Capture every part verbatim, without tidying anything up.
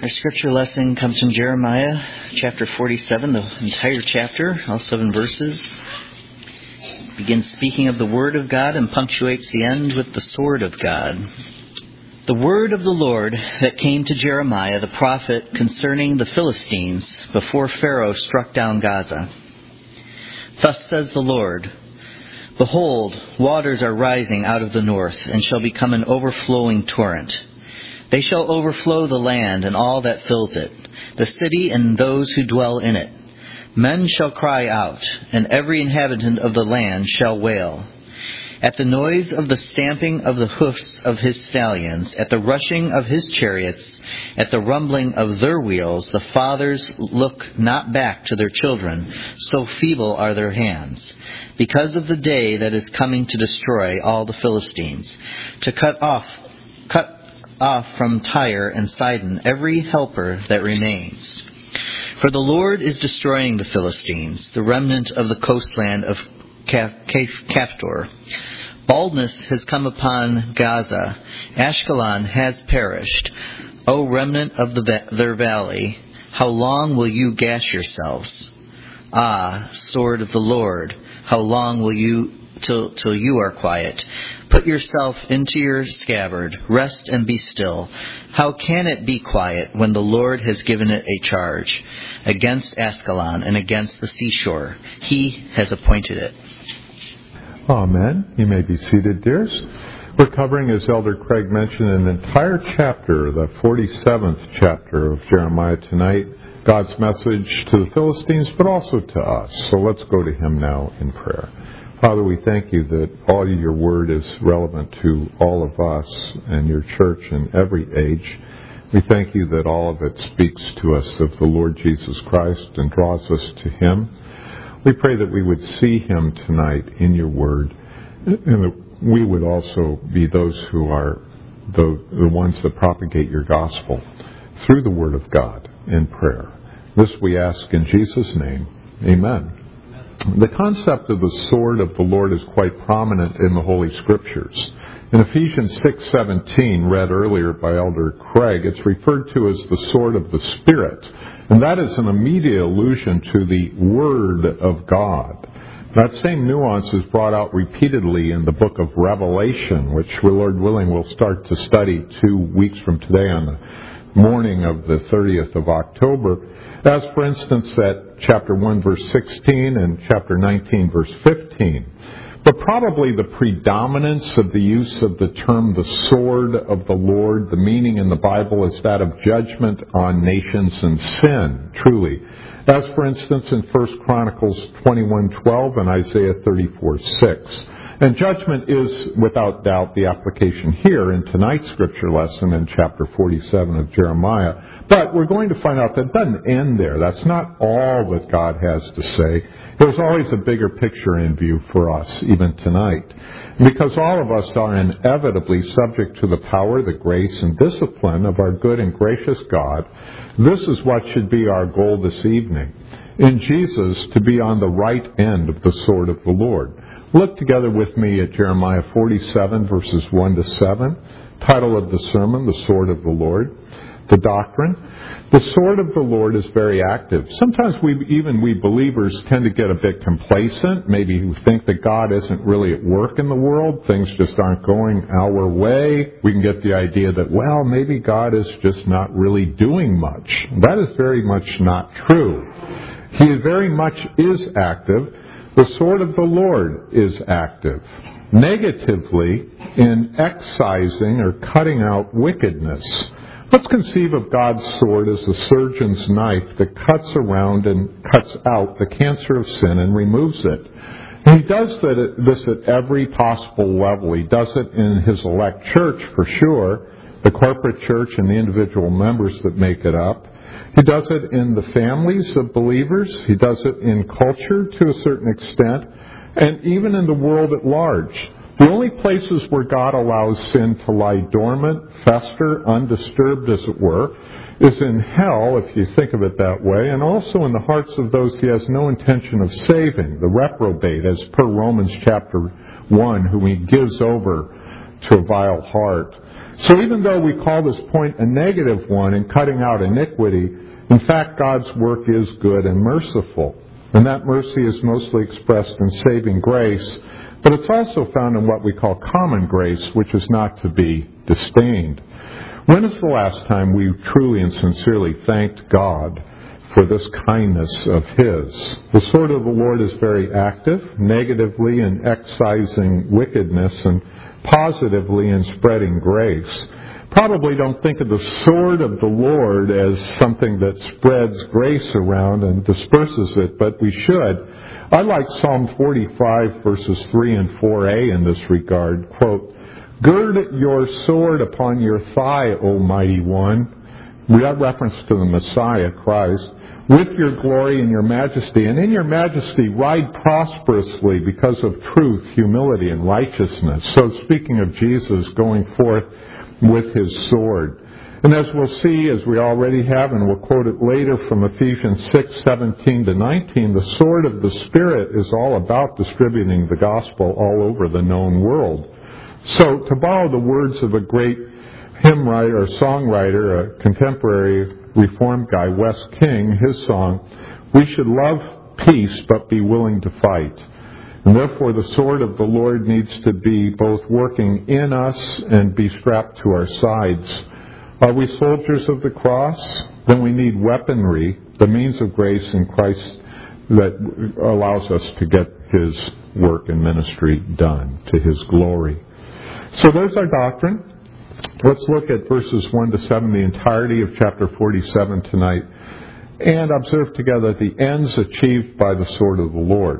Our scripture lesson comes from Jeremiah chapter forty-seven, the entire chapter, all seven verses. It begins speaking of the word of God and punctuates the end with the sword of God. The word of the Lord that came to Jeremiah the prophet concerning the Philistines before Pharaoh struck down Gaza. Thus says the Lord, Behold, waters are rising out of the north, and shall become an overflowing torrent. They shall overflow the land and all that fills it, the city and those who dwell in it. Men shall cry out, and every inhabitant of the land shall wail. At the noise of the stamping of the hoofs of his stallions, at the rushing of his chariots, at the rumbling of their wheels, the fathers look not back to their children, so feeble are their hands. Because of the day that is coming to destroy all the Philistines, to cut off, cut off from Tyre and Sidon every helper that remains. For the Lord is destroying the Philistines, the remnant of the coastland of Caphtor. Baldness has come upon Gaza. Ashkelon has perished. O remnant of the, their valley, how long will you gash yourselves? Ah, sword of the Lord, how long will you till till you are quiet? Put yourself into your scabbard, rest and be still. How can it be quiet when the Lord has given it a charge against Ashkelon and against the seashore? He has appointed it. Amen. You may be seated, dears. We're covering, as Elder Craig mentioned, an entire chapter, the forty-seventh chapter of Jeremiah tonight, God's message to the Philistines, but also to us. So let's go to Him now in prayer. Father, we thank you that all your word is relevant to all of us and your church in every age. We thank you that all of it speaks to us of the Lord Jesus Christ and draws us to Him. We pray that we would see Him tonight in your word, and that we would also be those who are the, the ones that propagate your gospel through the word of God in prayer. This we ask in Jesus' name. Amen. The concept of the sword of the Lord is quite prominent in the Holy Scriptures. In Ephesians six seventeen, read earlier by Elder Craig, it's referred to as the sword of the Spirit. And that is an immediate allusion to the Word of God. That same nuance is brought out repeatedly in the book of Revelation, which, Lord willing, we'll start to study two weeks from today on the morning of the thirtieth of October. As, for instance, at chapter one, verse sixteen and chapter nineteen, verse fifteen. But probably the predominance of the use of the term the sword of the Lord, the meaning in the Bible is that of judgment on nations and sin, truly. As, for instance, in First Chronicles twenty-one twelve and Isaiah thirty-four six. And judgment is, without doubt, the application here in tonight's scripture lesson in chapter forty-seven of Jeremiah. But we're going to find out that it doesn't end there. That's not all that God has to say. There's always a bigger picture in view for us, even tonight. Because all of us are inevitably subject to the power, the grace, and discipline of our good and gracious God, this is what should be our goal this evening. In Jesus, to be on the right end of the sword of the Lord. Look together with me at Jeremiah forty-seven, verses one to seven. Title of the sermon, The Sword of the Lord. The doctrine. The sword of the Lord is very active. Sometimes we, even we believers, tend to get a bit complacent. Maybe we think that God isn't really at work in the world. Things just aren't going our way. We can get the idea that, well, maybe God is just not really doing much. That is very much not true. He very much is active. The sword of the Lord is active. Negatively, in excising or cutting out wickedness. Let's conceive of God's sword as a surgeon's knife that cuts around and cuts out the cancer of sin and removes it. And He does this at every possible level. He does it in His elect church, for sure, the corporate church and the individual members that make it up. He does it in the families of believers. He does it in culture to a certain extent, and even in the world at large. The only places where God allows sin to lie dormant, fester, undisturbed as it were, is in hell, if you think of it that way, and also in the hearts of those He has no intention of saving, the reprobate, as per Romans chapter one, whom He gives over to a vile heart. So even though we call this point a negative one in cutting out iniquity, in fact, God's work is good and merciful. And that mercy is mostly expressed in saving grace, but it's also found in what we call common grace, which is not to be disdained. When is the last time we truly and sincerely thanked God for this kindness of His? The sword of the Lord is very active, negatively in excising wickedness and positively in spreading grace. Probably don't think of the sword of the Lord as something that spreads grace around and disperses it, but we should. I like Psalm forty-five, verses three and four a in this regard. Quote, "Gird your sword upon your thigh, O mighty one." That reference to the Messiah, Christ. "With your glory and your majesty, and in your majesty ride prosperously because of truth, humility, and righteousness." So speaking of Jesus going forth with His sword. And as we'll see, as we already have, and we'll quote it later from Ephesians six, seventeen to nineteen, the sword of the Spirit is all about distributing the gospel all over the known world. So, to borrow the words of a great hymn writer or songwriter, a contemporary Reformed guy, Wes King, his song, "We should love peace but be willing to fight." And therefore the sword of the Lord needs to be both working in us and be strapped to our sides. Are we soldiers of the cross? Then we need weaponry, the means of grace in Christ that allows us to get His work and ministry done to His glory. So there's our doctrine. Let's look at verses one to seven, the entirety of chapter forty-seven tonight, and observe together the ends achieved by the sword of the Lord.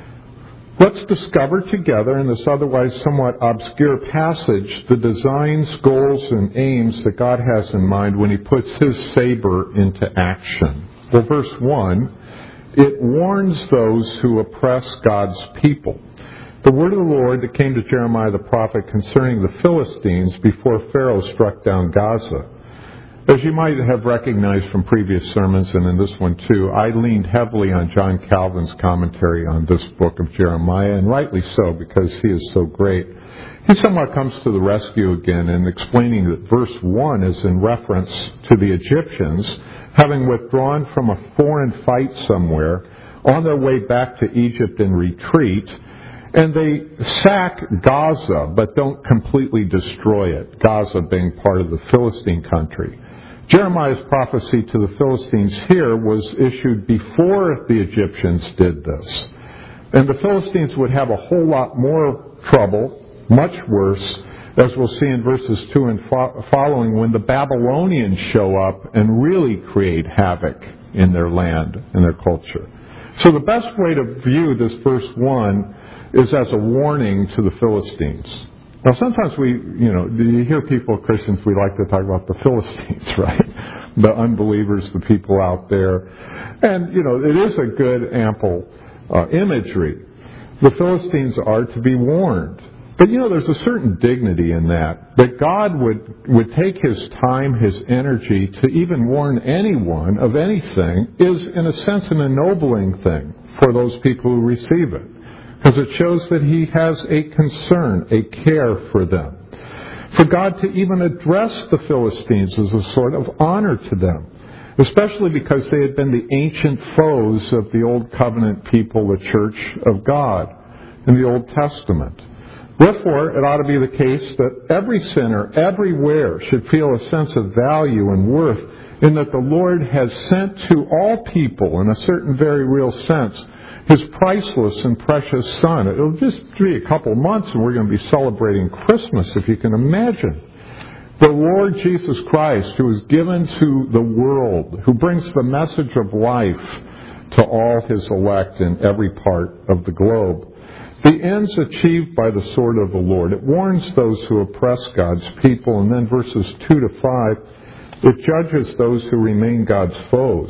Let's discover together in this otherwise somewhat obscure passage the designs, goals, and aims that God has in mind when He puts His saber into action. Well, verse one, it warns those who oppress God's people. The word of the Lord that came to Jeremiah the prophet concerning the Philistines before Pharaoh struck down Gaza. As you might have recognized from previous sermons, and in this one too, I leaned heavily on John Calvin's commentary on this book of Jeremiah, and rightly so, because he is so great. He somewhat comes to the rescue again in explaining that verse one is in reference to the Egyptians having withdrawn from a foreign fight somewhere on their way back to Egypt in retreat, and they sack Gaza, but don't completely destroy it, Gaza being part of the Philistine country. Jeremiah's prophecy to the Philistines here was issued before the Egyptians did this. And the Philistines would have a whole lot more trouble, much worse, as we'll see in verses two and fo- following, when the Babylonians show up and really create havoc in their land, in their culture. So the best way to view this verse one is as a warning to the Philistines. Now, sometimes we, you know, you hear people, Christians, we like to talk about the Philistines, right? The unbelievers, the people out there. And, you know, it is a good, ample uh, imagery. The Philistines are to be warned. But, you know, there's a certain dignity in that, that God would, would take His time, His energy to even warn anyone of anything is, in a sense, an ennobling thing for those people who receive it. Because it shows that He has a concern, a care for them. For God to even address the Philistines is a sort of honor to them, especially because they had been the ancient foes of the Old Covenant people, the Church of God, in the Old Testament. Therefore, it ought to be the case that every sinner, everywhere, should feel a sense of value and worth in that the Lord has sent to all people, in a certain very real sense, His priceless and precious Son. It'll just be a couple months and we're going to be celebrating Christmas, if you can imagine. The Lord Jesus Christ, who is given to the world, who brings the message of life to all His elect in every part of the globe. The ends achieved by the sword of the Lord. It warns those who oppress God's people. And then verses two to five, it judges those who remain God's foes.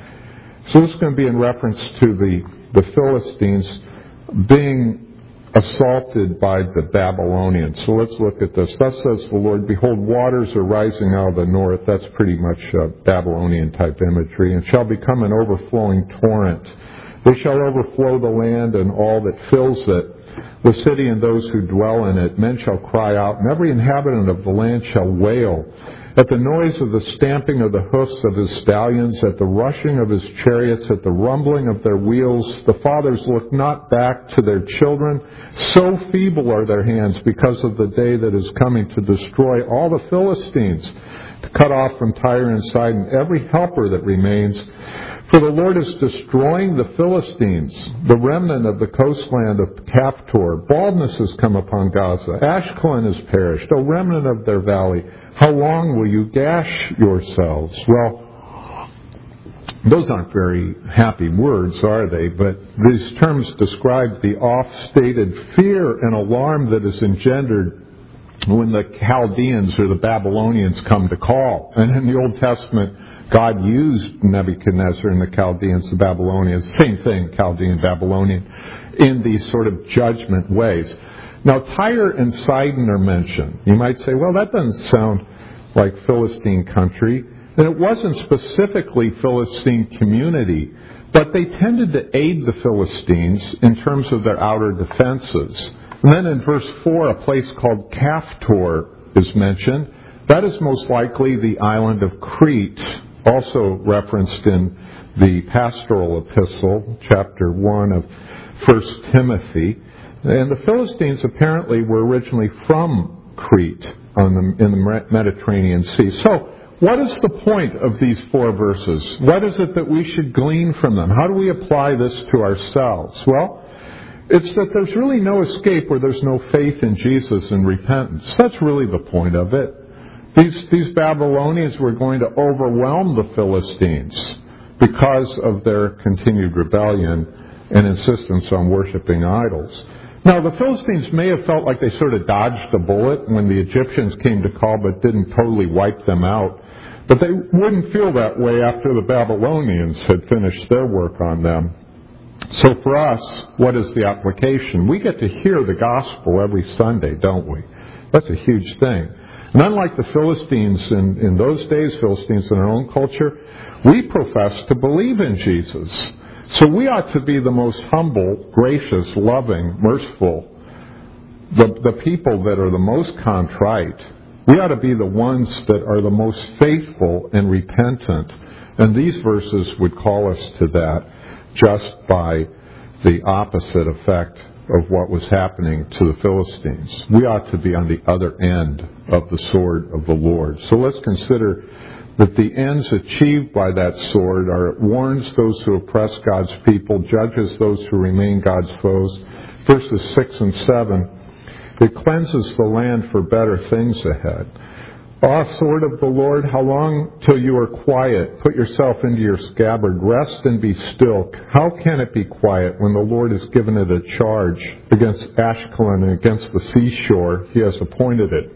So this is going to be in reference to the the Philistines being assaulted by the Babylonians. So let's look at this. Thus says the Lord, behold, waters are rising out of the north. That's pretty much uh, Babylonian type imagery. And shall become an overflowing torrent. They shall overflow the land and all that fills it. the city and those who dwell in it. Men shall cry out, and every inhabitant of the land shall wail. At the noise of the stamping of the hoofs of his stallions, at the rushing of his chariots, at the rumbling of their wheels, the fathers look not back to their children. So feeble are their hands because of the day that is coming to destroy all the Philistines, to cut off from Tyre and Sidon every helper that remains. For the Lord is destroying the Philistines, the remnant of the coastland of Caphtor. Baldness has come upon Gaza. Ashkelon has perished, O remnant of their valley. How long will you gash yourselves? Well, those aren't very happy words, are they? But these terms describe the oft-stated fear and alarm that is engendered when the Chaldeans or the Babylonians come to call. And in the Old Testament, God used Nebuchadnezzar and the Chaldeans, the Babylonians, same thing, Chaldean, Babylonian, in these sort of judgment ways. Now, Tyre and Sidon are mentioned. You might say, well, that doesn't sound like Philistine country. And it wasn't specifically Philistine community, but they tended to aid the Philistines in terms of their outer defenses. And then in verse four, a place called Caphtor is mentioned. That is most likely the island of Crete, also referenced in the pastoral epistle, chapter one of First Timothy. And the Philistines apparently were originally from Crete on the, in the Mediterranean Sea. So, what is the point of these four verses? What is it that we should glean from them? How do we apply this to ourselves? Well, it's that there's really no escape where there's no faith in Jesus and repentance. That's really the point of it. These, these Babylonians were going to overwhelm the Philistines because of their continued rebellion and insistence on worshiping idols. Now, the Philistines may have felt like they sort of dodged a bullet when the Egyptians came to call but didn't totally wipe them out. But they wouldn't feel that way after the Babylonians had finished their work on them. So for us, what is the application? We get to hear the gospel every Sunday, don't we? That's a huge thing. And unlike the Philistines in, in those days, Philistines in our own culture, we profess to believe in Jesus. So we ought to be the most humble, gracious, loving, merciful, the, the people that are the most contrite. We ought to be the ones that are the most faithful and repentant. And these verses would call us to that just by the opposite effect of what was happening to the Philistines. We ought to be on the other end of the sword of the Lord. So let's consider that the ends achieved by that sword are it warns those who oppress God's people, judges those who remain God's foes. Verses six and seven, it cleanses the land for better things ahead. Ah, sword of the Lord, how long till you are quiet? Put yourself into your scabbard. Rest and be still. How can it be quiet when the Lord has given it a charge against Ashkelon and against the seashore? He has appointed it.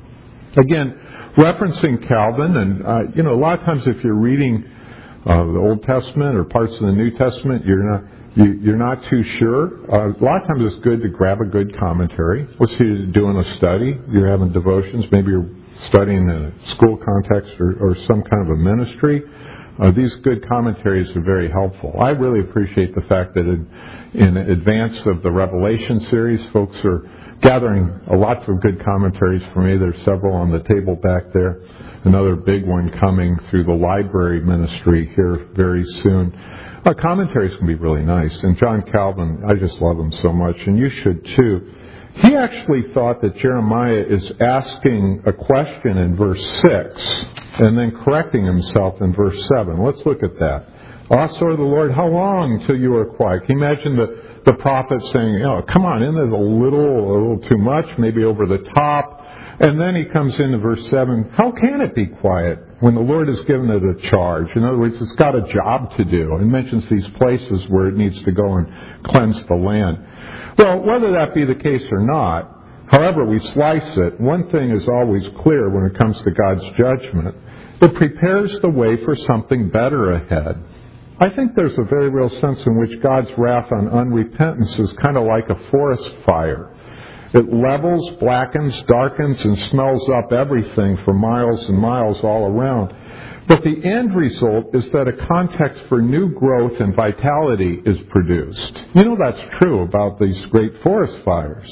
Again, referencing Calvin, and uh, you know, a lot of times if you're reading uh, the Old Testament or parts of the New Testament, you're not you, you're not too sure. Uh, a lot of times it's good to grab a good commentary. Let's say you're doing a study, you're having devotions, maybe you're studying in a school context or, or some kind of a ministry. Uh, these good commentaries are very helpful. I really appreciate the fact that in, in advance of the Revelation series, folks are gathering uh, lots of good commentaries for me. There's several on the table back there. Another big one coming through the library ministry here very soon. Uh, commentaries can be really nice. And John Calvin, I just love him so much, and you should too. He actually thought that Jeremiah is asking a question in verse six and then correcting himself in verse seven. Let's look at that. Ah, sword of the Lord, how long till you are quiet? Can you imagine the, the prophet saying, oh, come on, isn't this a little, a little too much, maybe over the top? And then he comes into verse seven, how can it be quiet when the Lord has given it a charge? In other words, it's got a job to do. And mentions these places where it needs to go and cleanse the land. Well, whether that be the case or not, however we slice it, one thing is always clear when it comes to God's judgment. It prepares the way for something better ahead. I think there's a very real sense in which God's wrath on unrepentance is kind of like a forest fire. It levels, blackens, darkens, and smells up everything for miles and miles all around. But the end result is that a context for new growth and vitality is produced. You know that's true about these great forest fires.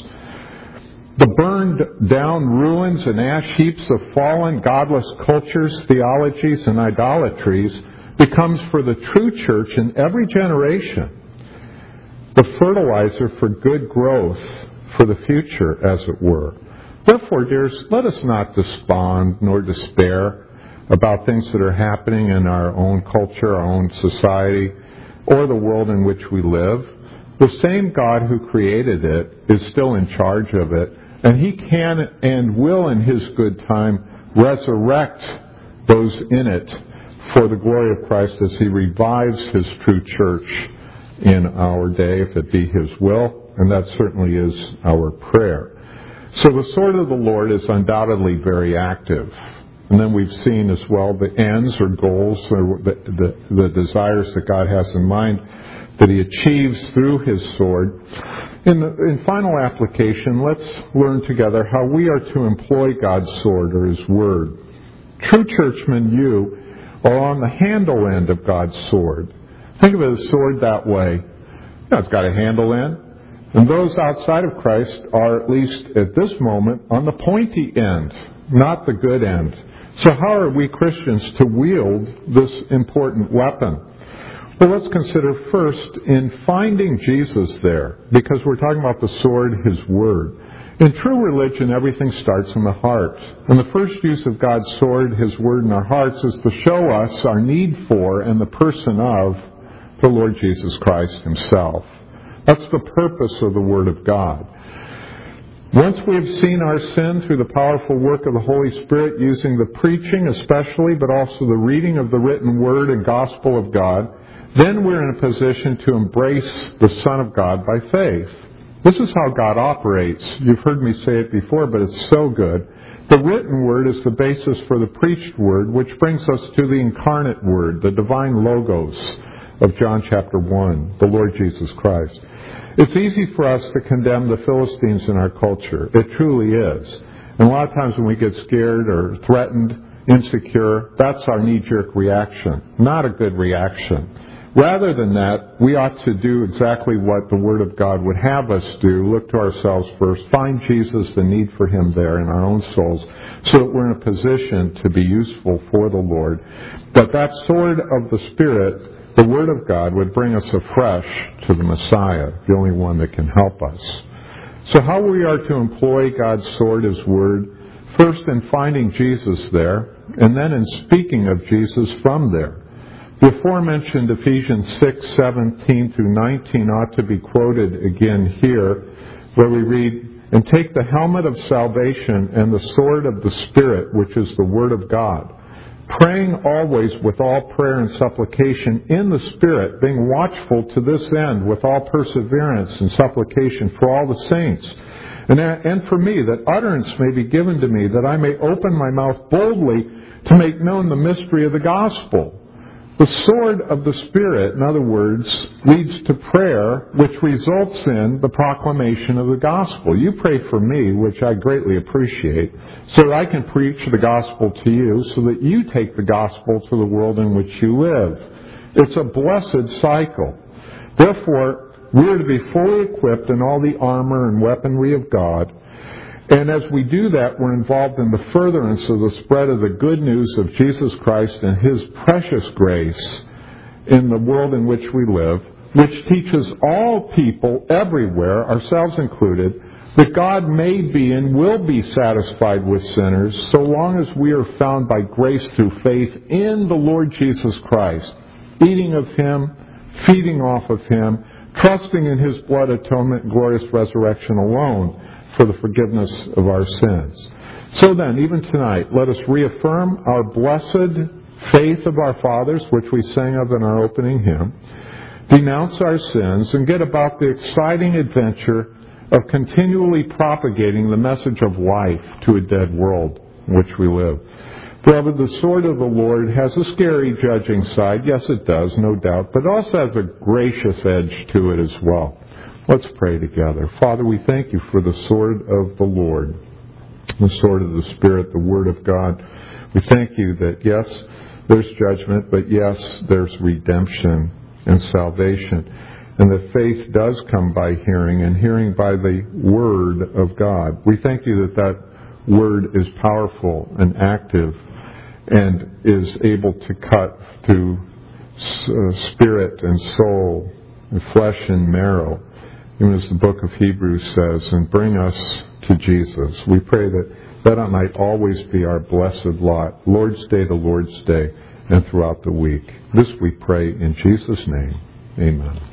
The burned down ruins and ash heaps of fallen, godless cultures, theologies, and idolatries becomes for the true church in every generation the fertilizer for good growth for the future, as it were. Therefore, dears, let us not despond nor despair about things that are happening in our own culture, our own society, or the world in which we live. The same God who created it is still in charge of it, and He can and will in His good time resurrect those in it for the glory of Christ as He revives His true church in our day, if it be His will, and that certainly is our prayer. So the sword of the Lord is undoubtedly very active. And then we've seen as well the ends or goals or the, the, the desires that God has in mind that He achieves through His sword. In, the, in final application, let's learn together how we are to employ God's sword or His word. True churchmen, you are on the handle end of God's sword. Think of it as a sword that way. You know, it's got a handle end. And those outside of Christ are, at least at this moment, on the pointy end, not the good end. So how are we Christians to wield this important weapon? Well, let's consider first in finding Jesus there, because we're talking about the sword, His word. In true religion, everything starts in the heart. And the first use of God's sword, His word in our hearts, is to show us our need for and the person of the Lord Jesus Christ Himself. That's the purpose of the Word of God. Once we have seen our sin through the powerful work of the Holy Spirit using the preaching especially, but also the reading of the written Word and Gospel of God, then we're in a position to embrace the Son of God by faith. This is how God operates. You've heard me say it before, but it's so good. The written Word is the basis for the preached Word, which brings us to the incarnate Word, the divine Logos of John chapter one, the Lord Jesus Christ. It's easy for us to condemn the Philistines in our culture. It truly is. And a lot of times when we get scared or threatened, insecure, that's our knee-jerk reaction. Not a good reaction. Rather than that, we ought to do exactly what the Word of God would have us do. Look to ourselves first. Find Jesus, the need for Him there in our own souls, so that we're in a position to be useful for the Lord. But that sword of the Spirit, the Word of God, would bring us afresh to the Messiah, the only one that can help us. So how we are to employ God's sword, His Word, first in finding Jesus there, and then in speaking of Jesus from there. The aforementioned Ephesians six, seventeen through nineteen ought to be quoted again here, where we read, "And take the helmet of salvation and the sword of the Spirit, which is the Word of God, praying always with all prayer and supplication in the Spirit, being watchful to this end with all perseverance and supplication for all the saints. And, and for me, that utterance may be given to me, that I may open my mouth boldly to make known the mystery of the gospel." The sword of the Spirit, in other words, leads to prayer, which results in the proclamation of the gospel. You pray for me, which I greatly appreciate, so that I can preach the gospel to you, so that you take the gospel to the world in which you live. It's a blessed cycle. Therefore, we are to be fully equipped in all the armor and weaponry of God. And as we do that, we're involved in the furtherance of the spread of the good news of Jesus Christ and His precious grace in the world in which we live, which teaches all people everywhere, ourselves included, that God may be and will be satisfied with sinners so long as we are found by grace through faith in the Lord Jesus Christ, eating of Him, feeding off of Him, trusting in His blood atonement and glorious resurrection alone for the forgiveness of our sins. So then, even tonight, let us reaffirm our blessed faith of our fathers, which we sang of in our opening hymn, denounce our sins, and get about the exciting adventure of continually propagating the message of life to a dead world in which we live. Beloved, the sword of the Lord has a scary judging side. Yes, it does, no doubt, but it also has a gracious edge to it as well. Let's pray together. Father, we thank you for the sword of the Lord, the sword of the Spirit, the Word of God. We thank you that, yes, there's judgment, but yes, there's redemption and salvation. And that faith does come by hearing, and hearing by the Word of God. We thank you that that Word is powerful and active and is able to cut through uh, spirit and soul, and flesh and marrow, even as the book of Hebrews says, and bring us to Jesus. We pray that that might always be our blessed lot, Lord's Day to Lord's Day, and throughout the week. This we pray in Jesus' name. Amen.